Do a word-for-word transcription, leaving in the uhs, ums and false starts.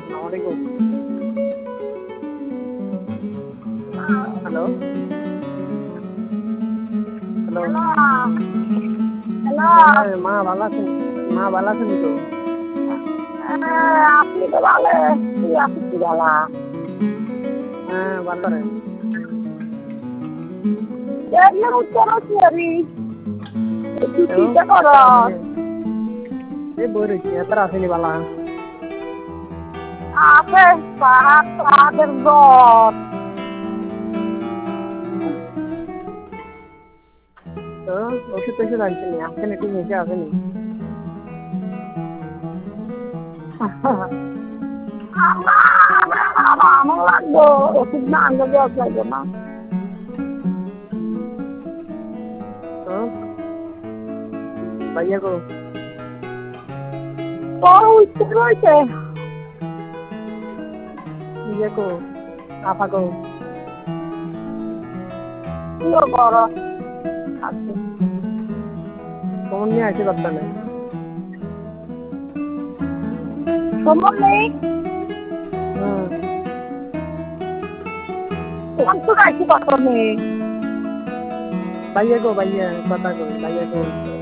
আসসালামালাইকুম। Hello. Hello. Hello. Hello. হ্যাঁ, মা ভালো আছেন? মা ভালো আছেন তো? হ্যাঁ, আপনি তো ভালো তুই আছিস কি ভালা? হ্যাঁ, ভালো রে। দেখলে উত্তর করি একটু তো চিন্তা কর। এত আসেনি। এই বই রয়েছি এত আসেনি বালা। আছে পাহাড় পাহাড়ের জ্বর। তো ওষুধ টষুধ আনছিনি, আসেনি ঠিক হয়েছে আসেনি। আমার লাগবো ওষুধ না আনলে জ্বর যাইব না। তো ভাইয়া গো, তোর উঠতে রয়েছে ইয়ে গো, আপা গো। তুইও বড় আছে কমন নিয়ে আসতে পারতাম না। সময় নেই। হুম। কোন তো রাখি কত নেই। ভাইয়া গো ভাইয়া কথা গো ভাইয়া গো।